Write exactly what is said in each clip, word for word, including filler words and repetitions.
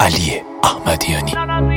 علی احمدیانی،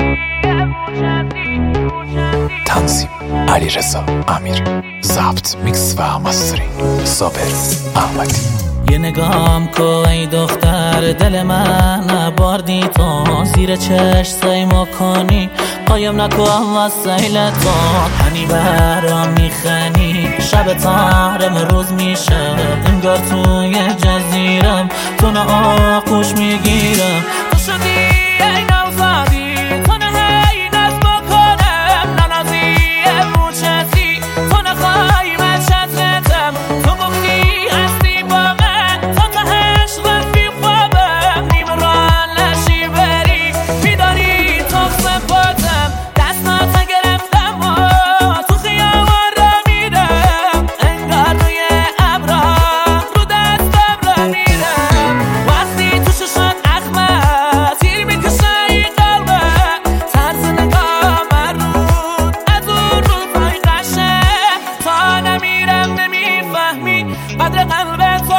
تنظیم علیرضا امیری، ضبط میکس و مسترینگ صابر احمدی. یه نگام کو ای دختر دل من باردی تو، زیر چشم سیما کنی قایم نکن و سیل تو، هنی برام میخنی شب تارم روز میشه، انگار توی جزیرم تو نه آغوش میگیرم، تو شدی ای نوزادی تو نه هی نزد بکنم، ننازی موچسی تو نخوای من شطرتم، تو گفتی هستی با من تا تهش رفی خوابم، نیمه ران لشی بری میداری تو سپاتم، دستات گرفتم و تو خیابان را میرم، انگار روی ابرا رو دستم را میرم، وقتی تو ششات اخمه تیر میکشه ای قلبه، طرز نگاه من رود از اون روزای قشه، تا نمیرم نمیفهمی قدر قلب تو،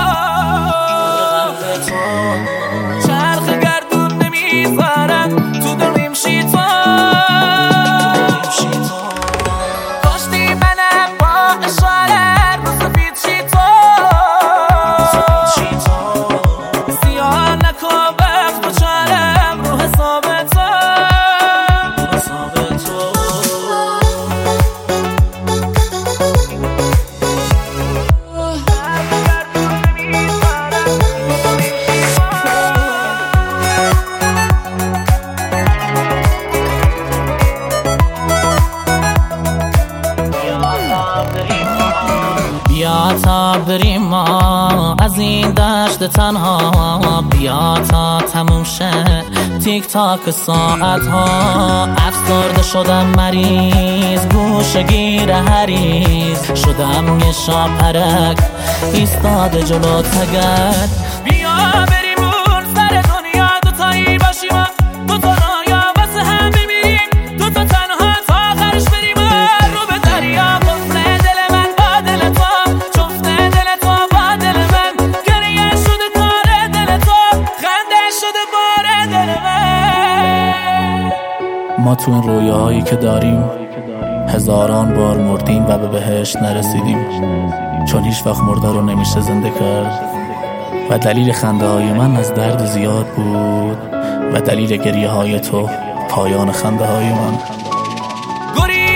چرخ گردون نمیذارم تو دلیم شی تو، کشتی منم با اشاره رو سفید شی تو، سیاه نکن وقت بچارم رو حساب تو. بیا تا بریم ما از این دشت تنها، بیا تا تموم شه تیک تاک ساعت ها، افسرده شدم مریض گوشه گیر هریز، شدم یه شاپرک ایستاده جلو تگرد، بیا بریم اون سر دنیا دوتایی باشیم، دوتا رایا واسه هم بمیریم، دوتا تنها تا آخرش بریم رو به دریا، گفته دل من با دل تو، چفته دل تو با دل من، گریه شده کار دل تو، خنده شده بار دل من. ما تو این رویاهایی که داریم هزاران بار مردیم و به بهشت نرسیدیم، چون هیچ وقت مرده رو نمیشه زنده کرد، و دلیل خنده های من از درد زیاد بود و دلیل گریه های تو پایان خنده های من. گوری